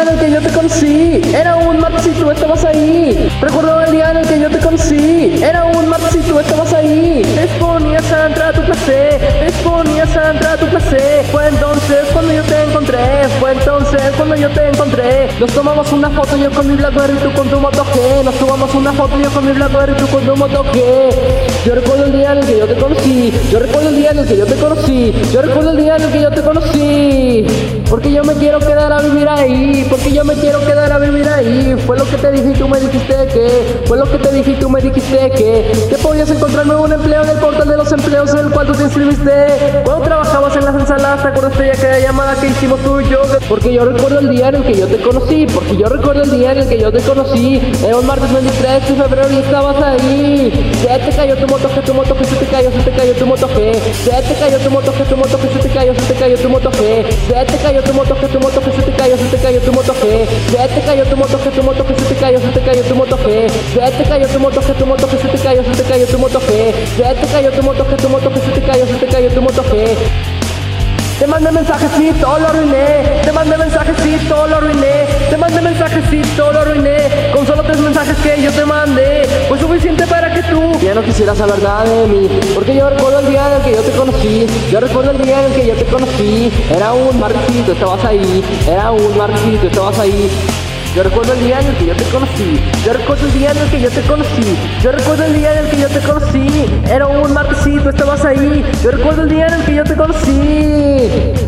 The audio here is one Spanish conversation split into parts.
en el que yo te conocí, era un martes y tú estabas ahí. Recuerdo el día en el que yo te conocí, era un martes y tú estabas ahí. Te exponías a entrar a tu clase, te exponías a entrar a tu clase. Fue entonces cuando yo te encontré, fue entonces cuando yo te encontré. Nos tomamos una foto yo con mi BlackBerry y tú con tu Moto G. Nos tomamos una foto yo con mi BlackBerry y tú con tu Moto G. Yo recuerdo el día en el que yo te conocí, yo recuerdo el día en el que yo te conocí, yo recuerdo el día en el que yo te conocí. Porque yo me quiero quedar a vivir ahí, porque yo me quiero quedar a vivir ahí. Fue lo que te dije y tú me dijiste que, fue lo que te dije y tú me dijiste que podías encontrarme un empleo en el portal de los empleos en el cual tú te inscribiste. Cuando trabajabas en las ensaladas, ¿te acuerdas de aquella llamada que hicimos tú y yo? Porque yo recuerdo el día en el que yo te conocí, porque yo recuerdo el día en el que yo te conocí. Era un martes 23 de febrero y estabas ahí. Se te cayó tu Moto G, tu Moto G, se te cayó tu Moto G. Se te cayó tu Moto G, tu Moto G, se te cayó tu Moto G. Se te cayó tu Moto G, tu Moto G, se te cayó tu Moto G. Se te cayó tu Moto G, tu Moto G, se te cayó tu Moto G. Se te cayó tu Moto G, tu Moto G, se te cayó tu Moto G. Se te cayó tu Moto G, tu Moto G, se te cayó tu Moto G. Te mandé mensajecito, lo arruiné. Te mandé mensajecito, lo arruiné. Te mandé mensajecito, lo arruiné. Con solo 3 mensajes que yo te mandé, fue suficiente para que tú ya no quisieras saber nada de mí. Porque yo recuerdo el día en el que yo te conocí, yo recuerdo el día en el que yo te conocí. Era un martes y tú estabas ahí, era un martes y tú estabas ahí. Yo recuerdo el día en el que yo te conocí, yo recuerdo el día en el que yo te conocí, yo recuerdo el día en el que yo te conocí. Era un martes y tú estabas ahí. Yo recuerdo el día en el que yo te conocí.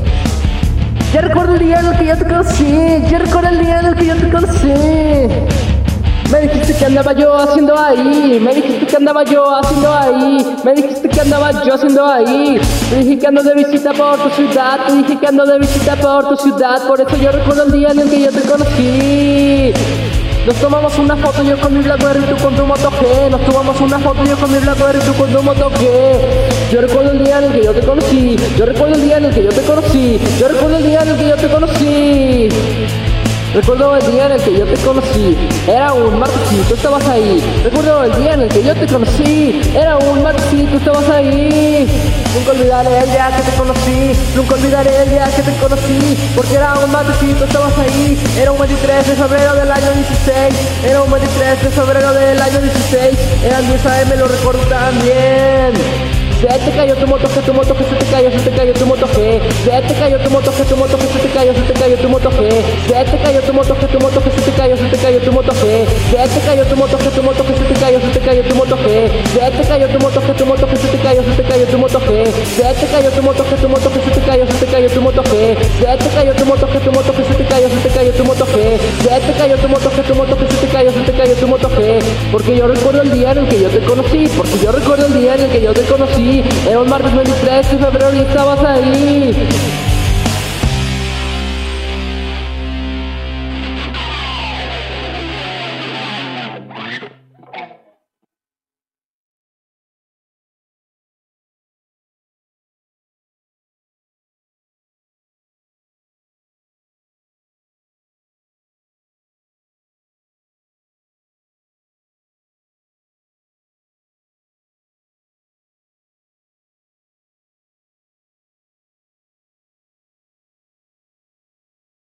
Yo recuerdo el día en el que yo te conocí, yo recuerdo el día en el que yo te conocí. Me dijiste que andaba yo haciendo ahí, me dijiste que andaba yo haciendo ahí, me dijiste que andaba yo haciendo ahí. Te dije que ando de visita por tu ciudad, te dije que ando de visita por tu ciudad. Por eso yo recuerdo el día en el que yo te conocí. Nos tomamos una foto yo con mi BlackBerry y tú con tu Moto G. Nos tomamos una foto yo con mi BlackBerry y tú con tu Moto G. Yo recuerdo el día en el que yo te conocí, yo recuerdo el día en el que yo te conocí, yo recuerdo el día en el que yo te conocí. Recuerdo el día en el que yo te conocí, era un martes y tú estabas ahí. Recuerdo el día en el que yo te conocí, era un martes y tú estabas ahí. Nunca olvidaré el día que te conocí, nunca olvidaré el día que te conocí. Porque era un martes y tú estabas ahí. Era un 23 de febrero del año 16, era un 23 de febrero del año 16. Eran 10 AM, lo recuerdo también. Se te cayó tu Moto G, tu Moto G, se te cayó tu Moto G. Se te cayó tu Moto G, tu Moto G, se te cayó tu Moto G. Se te cayó tu Moto G, tu Moto G, se te cayó tu Moto G. Se te cayó tu Moto G, tu Moto G, se te cayó tu Moto G. Se te cayó tu Moto G, tu Moto G, se te cayó tu Moto G. Se te cayó tu Moto G, tu Moto G, se te cayó tu Moto G. Se te cayó tu Moto G, tu Moto G, se te cayó tu Moto G. Se te cayó tu Moto G, tu Moto G, se te cayó tu Moto G. Porque yo recuerdo el día en el que yo te conocí, porque yo recuerdo el día en el que yo te conocí. Era un martes 23 de febrero y estabas ahí.